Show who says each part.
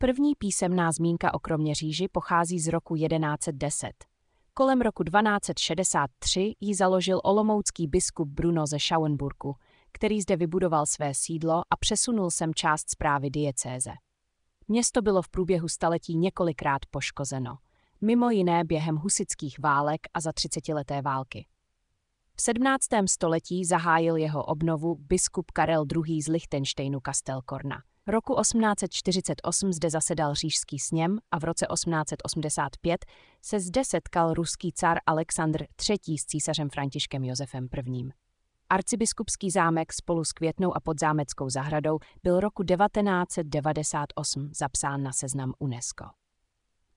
Speaker 1: První písemná zmínka o Kroměříži pochází z roku 1110. Kolem roku 1263 ji založil olomoucký biskup Bruno ze Schauenburgu, který zde vybudoval své sídlo a přesunul sem část správy diecéze. Město bylo v průběhu staletí několikrát poškozeno, mimo jiné během husitských válek a za 30leté války. V 17. století zahájil jeho obnovu biskup Karel II. Z Lichtensteinu Kastelkorna. Roku 1848 zde zasedal říšský sněm a v roce 1885 se zde setkal ruský car Alexandr III. S císařem Františkem Josefem I. Arcibiskupský zámek spolu s Květnou a podzámeckou zahradou byl roku 1998 zapsán na seznam UNESCO.